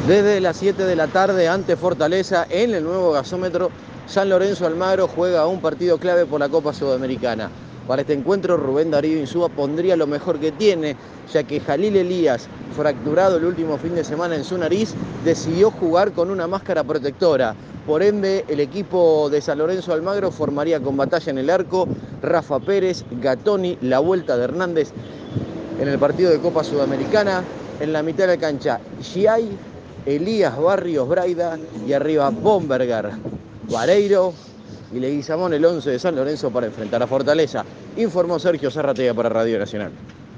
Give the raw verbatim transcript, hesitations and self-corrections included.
Desde las siete de la tarde ante Fortaleza en el nuevo gasómetro, San Lorenzo Almagro juega un partido clave por la Copa Sudamericana. Para este encuentro, Rubén Darío Insúa pondría lo mejor que tiene, ya que Jalil Elías, fracturado el último fin de semana en su nariz, decidió jugar con una máscara protectora. Por ende, el equipo de San Lorenzo Almagro formaría con Batalla en el arco, Rafa Pérez, Gatoni, la vuelta de Hernández en el partido de Copa Sudamericana. En la mitad de la cancha, Giai, Elías Barrios Braida y arriba Bomberger, Vareiro y Leguizamón, el once de San Lorenzo para enfrentar a Fortaleza. Informó Sergio Zarratea para Radio Nacional.